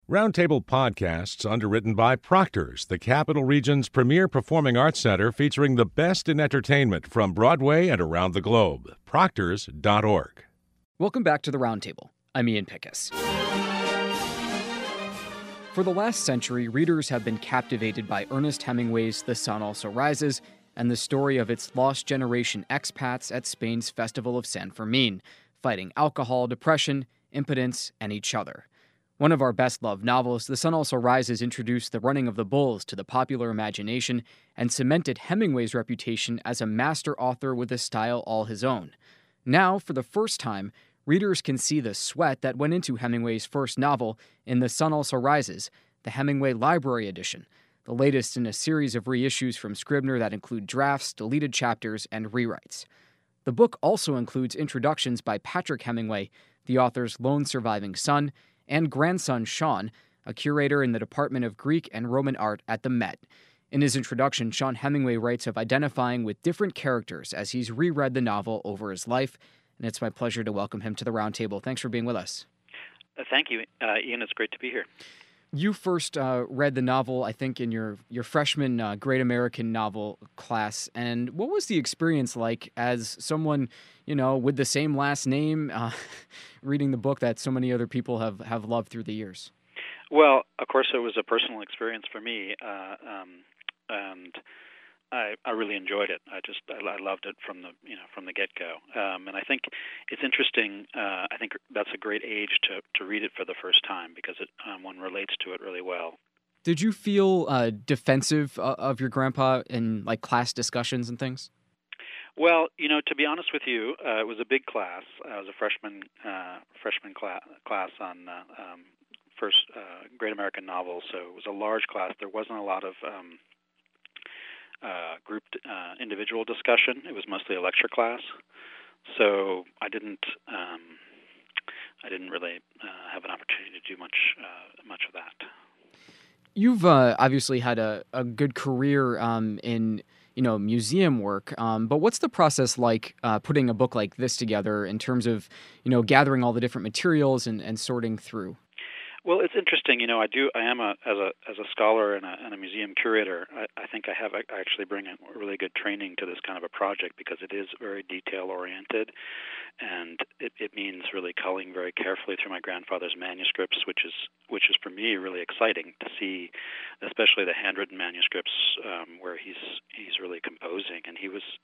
Roundtable Podcasts, underwritten by Proctor's, the Capital Region's premier performing arts center featuring the best in entertainment from Broadway and around the globe. Proctors.org. Welcome back to the Roundtable. I'm Ian Pickus. For the last century, readers have been captivated by Ernest Hemingway's The Sun Also Rises and the story of its lost generation expats at Spain's Festival of San Fermin, fighting alcohol, depression, impotence, and each other. One of our best-loved novels, The Sun Also Rises introduced the running of the bulls to the popular imagination and cemented Hemingway's reputation as a master author with a style all his own. Now, for the first time, readers can see the sweat that went into Hemingway's first novel in The Sun Also Rises, the Hemingway Library Edition, the latest in a series of reissues from Scribner that include drafts, deleted chapters, and rewrites. The book also includes introductions by Patrick Hemingway, the author's lone surviving son, and grandson Sean, a curator in the Department of Greek and Roman Art at the Met. In his introduction, Sean Hemingway writes of identifying with different characters as he's reread the novel over his life, and it's my pleasure to welcome him to the Roundtable. Thanks for being with us. Thank you, Ian. It's great to be here. You first read the novel, I think, in your freshman Great American Novel class. And what was the experience like as someone, with the same last name, reading the book that so many other people have loved through the years? Well, of course, it was a personal experience for me, and I really enjoyed it. I loved it from the get-go. And I think it's interesting. I think that's a great age to read it for the first time because one relates to it really well. Did you feel defensive of your grandpa in class discussions and things? Well, to be honest with you, it was a big class. I was a freshman class on first Great American Novel, so it was a large class. There wasn't a lot of grouped individual discussion. It was mostly a lecture class, so I didn't really have an opportunity to do much of that. You've obviously had a good career in museum work, but what's the process like putting a book like this together in terms of gathering all the different materials and sorting through? Well, it's interesting. I am as a scholar and a museum curator. I think I actually bring a really good training to this kind of a project because it is very detail oriented, and it means really culling very carefully through my grandfather's manuscripts, which is for me really exciting to see, especially the handwritten manuscripts where he's really composing, and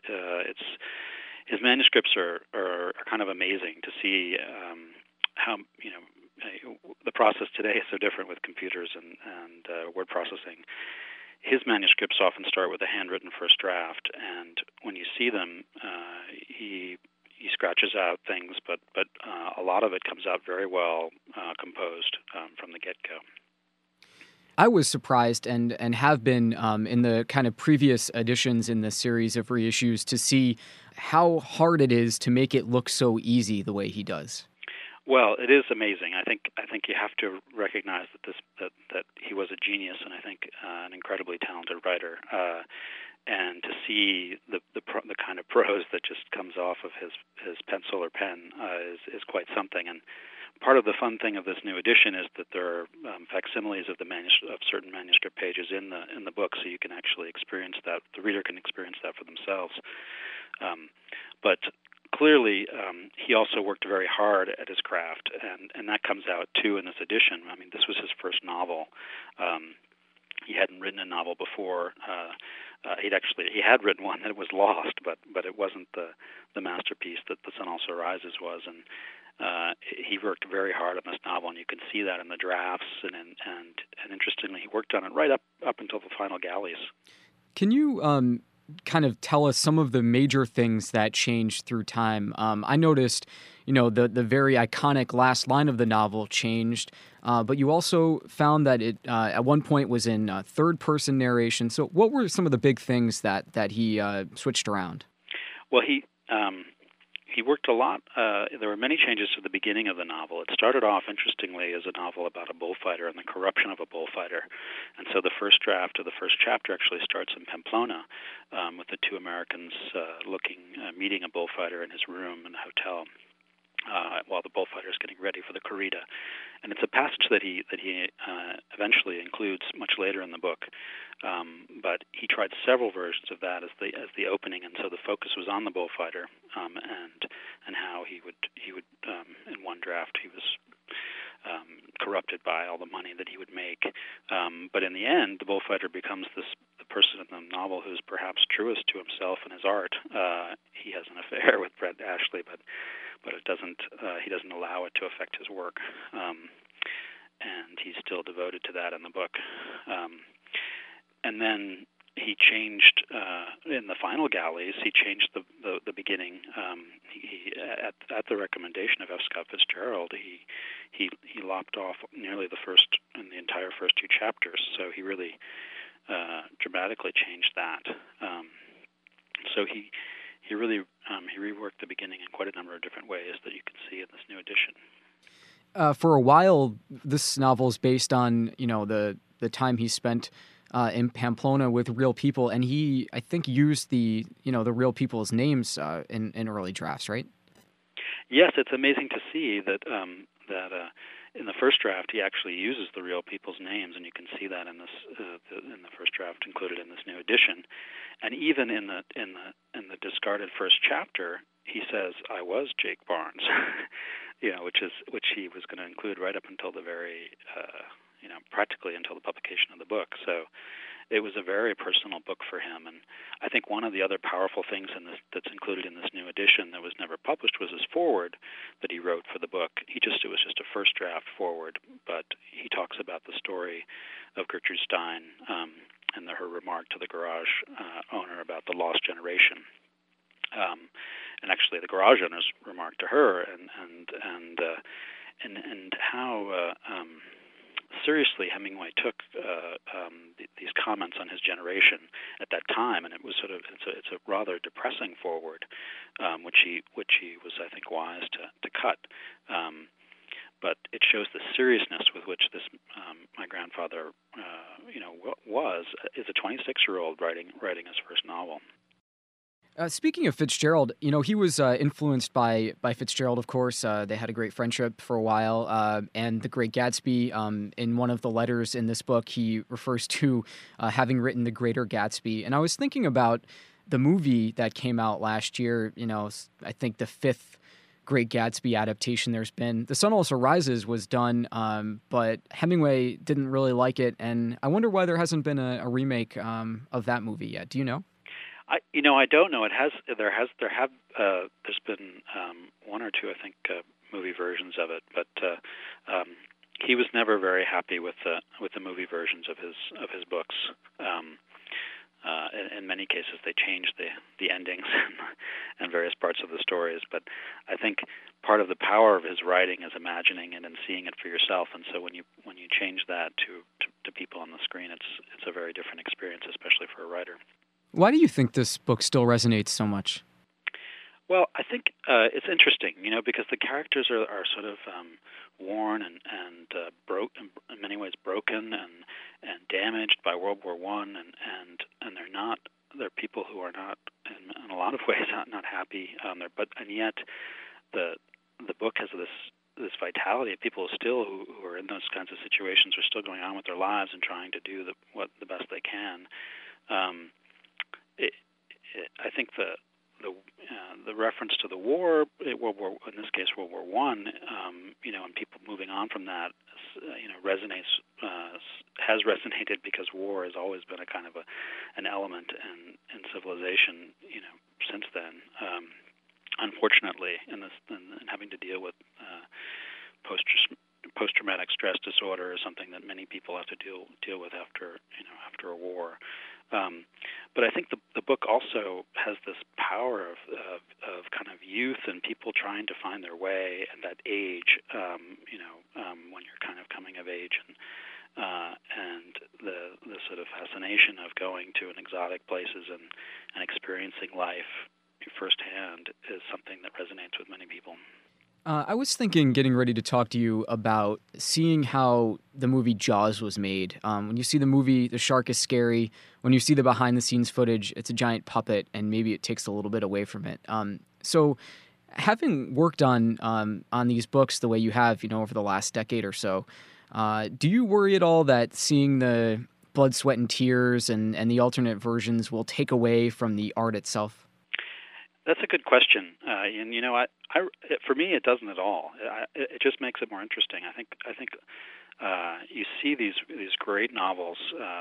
his manuscripts are kind of amazing to see how the process today is so different with computers and word processing. His manuscripts often start with a handwritten first draft, and when you see them, he scratches out things, but a lot of it comes out very well composed from the get-go. I was surprised and have been in the kind of previous editions in this series of reissues to see how hard it is to make it look so easy the way he does. Well, it is amazing. I think you have to recognize that he was a genius, and I think an incredibly talented writer. And to see the kind of prose that just comes off of his pencil or pen is quite something. And part of the fun thing of this new edition is that there are facsimiles of certain manuscript pages in the book, so you can actually experience that. The reader can experience that for themselves. But clearly, he also worked very hard at his craft, and that comes out too in this edition. I mean, this was his first novel. He hadn't written a novel before. He had written one that was lost, but it wasn't the masterpiece that The Sun Also Rises was. And he worked very hard on this novel, and you can see that in the drafts. And interestingly, he worked on it right up until the final galleys. Can you kind of tell us some of the major things that changed through time? I noticed, the very iconic last line of the novel changed, but you also found that it at one point was in third-person narration. So what were some of the big things that he switched around? Well, he worked a lot. There were many changes to the beginning of the novel. It started off, interestingly, as a novel about a bullfighter and the corruption of a bullfighter. And so the first draft of the first chapter actually starts in Pamplona with the two Americans meeting a bullfighter in his room in the hotel while the bullfighter is getting ready for the corrida. And it's a passage that he eventually includes much later in the book. But he tried several versions of that as the opening, and so the focus was on the bullfighter, and how he would in one draft he was corrupted by all the money that he would make. But in the end, the bullfighter becomes the person in the novel who's perhaps truest to himself and his art. He has an affair with Brett Ashley, but it doesn't. He doesn't allow it to affect his work, and he's still devoted to that in the book. And then he changed in the final galleys. He changed the beginning. He at the recommendation of F. Scott Fitzgerald, he lopped off nearly the entire first two chapters. So he really dramatically changed that. So he really he reworked the beginning in quite a number of different ways that you can see in this new edition. For a while, this novel is based on the time he spent in Pamplona with real people, and he, I think, used the real people's names in early drafts, right? Yes, it's amazing to see that in the first draft he actually uses the real people's names, and you can see that in this in the first draft included in this new edition. And even in the discarded first chapter, he says, "I was Jake Barnes," which he was going to include right up until the very practically until the publication of the book. So it was a very personal book for him. And I think one of the other powerful things that's included in this new edition that was never published was his foreword that he wrote for the book. It was just a first draft foreword, but he talks about the story of Gertrude Stein and her remark to the garage owner about the lost generation. And actually, the garage owner's remark to her, and how seriously Hemingway took these comments on his generation at that time, and it's a rather depressing foreword, which he was, I think, wise to cut. But it shows the seriousness with which this my grandfather is a 26-year-old writing his first novel. Speaking of Fitzgerald, he was influenced by Fitzgerald, of course. They had a great friendship for a while. And The Great Gatsby, in one of the letters in this book, he refers to having written The Greater Gatsby. And I was thinking about the movie that came out last year, I think the fifth Great Gatsby adaptation there's been. The Sun Also Rises was done, but Hemingway didn't really like it. And I wonder why there hasn't been a remake of that movie yet. Do you know? I don't know. There's been one or two, I think, movie versions of it, but he was never very happy with the movie versions of his books. In many cases, they changed the endings and various parts of the stories. But I think part of the power of his writing is imagining it and seeing it for yourself. And so when you change that to people on the screen, it's a very different experience, especially for a writer. Why do you think this book still resonates so much? Well, I think it's interesting, because the characters are sort of worn and in many ways broken and damaged by World War I, and they're people who are not in a lot of ways not happy. And yet the book has this vitality of people who are in those kinds of situations are still going on with their lives and trying to do the best they can. I think the reference to the war, in this case World War I, and people moving on from that, has resonated because war has always been a kind of an element in civilization, since then. Unfortunately, in having to deal with post-traumatic stress disorder is something that many people have to deal with after a war. But I think the book also has this power of kind of youth and people trying to find their way at that age, when you're kind of coming of age, and the sort of fascination of going to exotic places and experiencing life firsthand is something that resonates with many people. I was thinking, getting ready to talk to you about seeing how the movie Jaws was made. When you see the movie, the shark is scary. When you see the behind-the-scenes footage, it's a giant puppet, and maybe it takes a little bit away from it. So having worked on these books the way you have, over the last decade or so, Do you worry at all that seeing the blood, sweat, and tears and the alternate versions will take away from the art itself? That's a good question, and for me, it doesn't at all. It just makes it more interesting. I think you see these great novels.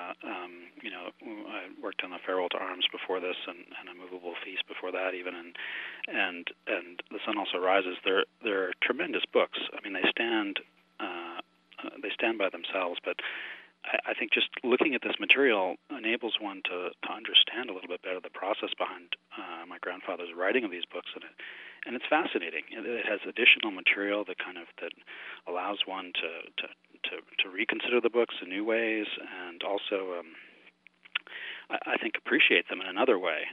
I worked on The Farewell to Arms before this, and A Movable Feast before that, even, and The Sun Also Rises. They're tremendous books. I mean, they stand by themselves, but I think just looking at this material enables one to understand a little bit better the process behind my grandfather's writing of these books, and it's fascinating. It has additional material that allows one to reconsider the books in new ways, and also I think appreciate them in another way.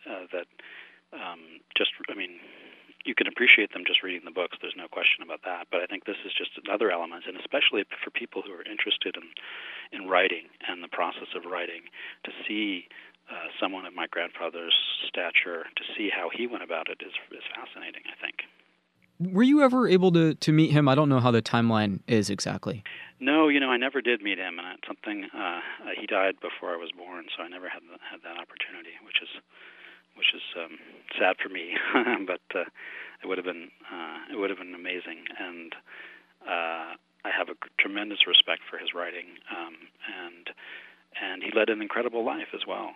You can appreciate them just reading the books. There's no question about that. But I think this is just another element, and especially for people who are interested in writing and the process of writing, to see someone of my grandfather's stature, to see how he went about it is fascinating, I think. Were you ever able to meet him? I don't know how the timeline is exactly. No, I never did meet him, and it's something. He died before I was born, so I never had that opportunity, which is sad for me. But it would have been amazing, and I have a tremendous respect for his writing, and he led an incredible life as well.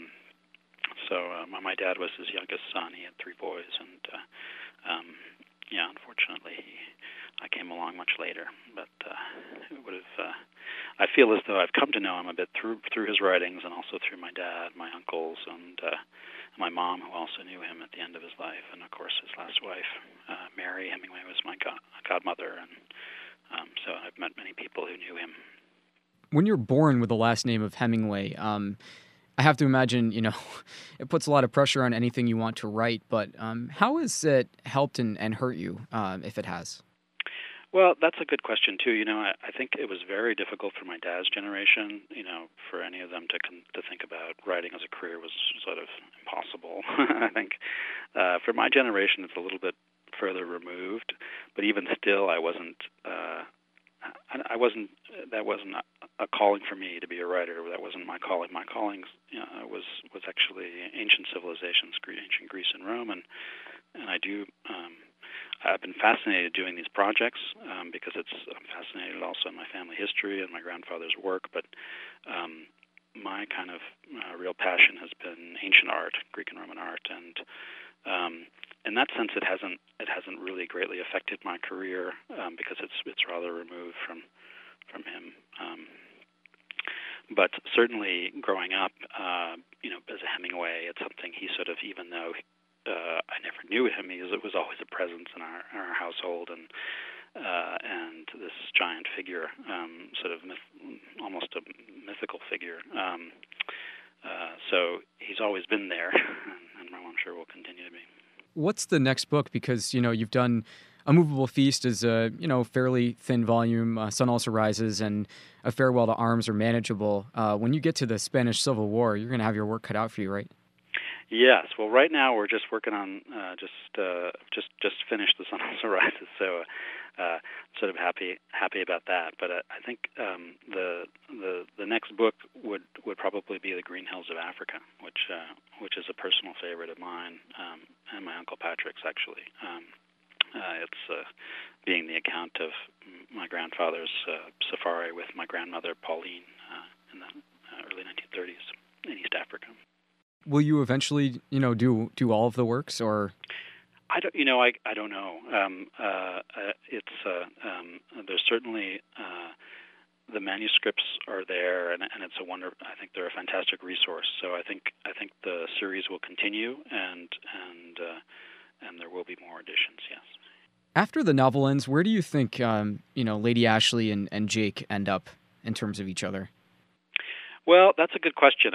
My dad was his youngest son. He had 3 boys, and unfortunately, I came along much later. But it would have. I feel as though I've come to know him a bit through his writings, and also through my dad, my uncles, and my mom, who also knew him at the end of his life, and of course his last wife, Mary Hemingway, was my godmother, and so I've met many people who knew him. When you're born with the last name of Hemingway, I have to imagine, it puts a lot of pressure on anything you want to write, but how has it helped and hurt you, if it has? Well, that's a good question, too. I think it was very difficult for my dad's generation, for any of them to think about writing as a career was sort of impossible. I think for my generation, it's a little bit further removed, but even still, that wasn't a calling for me to be a writer. That wasn't my calling. My calling was actually ancient civilizations, ancient Greece and Rome, and I've been fascinated doing these projects because I'm fascinated also in my family history and my grandfather's work. But my kind of real passion has been ancient art, Greek and Roman art, and in that sense, it hasn't really greatly affected my career because it's rather removed from him. But certainly, growing up, as a Hemingway, it's something he sort of, even though I never knew him, it was always a presence in our household, and this giant figure, sort of almost a mythical figure. So he's always been there, and I'm sure will continue to be. What's the next book? Because, you've done A Movable Feast is a, fairly thin volume. Sun Also Rises and A Farewell to Arms are manageable. When you get to the Spanish Civil War, you're going to have your work cut out for you, right? Yes. Well, right now we're just working on just finished The Sun Also Rises, so sort of happy about that. But I think the next book would probably be The Green Hills of Africa, which is a personal favorite of mine and my Uncle Patrick's, actually. It's being the account of my grandfather's safari with my grandmother Pauline in the early 1930s in East Africa. Will you eventually, do all of the works, or? I don't know. There's certainly the manuscripts are there, and it's a wonder. I think they're a fantastic resource. So I think the series will continue, and there will be more editions. Yes. After the novel ends, where do you think Lady Ashley and Jake end up in terms of each other? Well, that's a good question.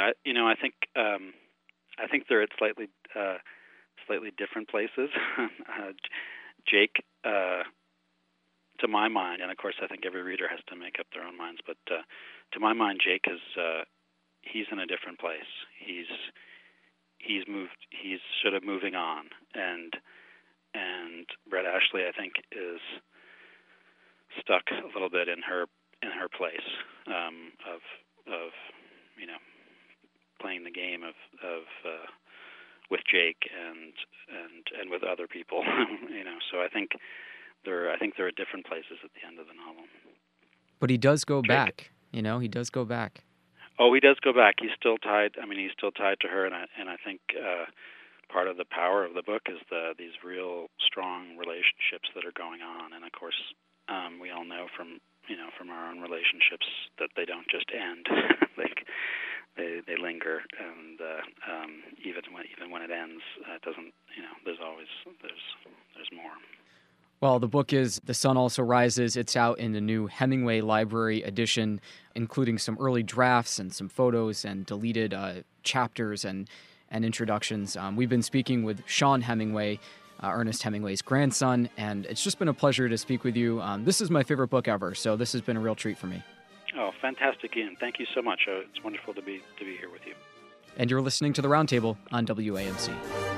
I think they're at slightly different places. Jake, to my mind, and of course I think every reader has to make up their own minds, but to my mind, Jake he's in a different place. He's moved. He's sort of moving on, and Brett Ashley, I think, is stuck a little bit in her in her place of playing the game of with Jake and with other people. So I think there are different places at the end of the novel. But he does go back. He does go back. Oh, he does go back. He's still tied. He's still tied to her, and I think part of the power of the book is these real strong relationships that are going on. And of course, we all know from our own relationships that they don't just end. They linger, and even when it ends, it doesn't. There's more. Well, the book is The Sun Also Rises. It's out in the new Hemingway Library edition, including some early drafts and some photos and deleted chapters and introductions. We've been speaking with Sean Hemingway, Ernest Hemingway's grandson, and it's just been a pleasure to speak with you. This is my favorite book ever, so this has been a real treat for me. Oh, fantastic, Ian. Thank you so much. It's wonderful to be here with you. And you're listening to The Roundtable on WAMC.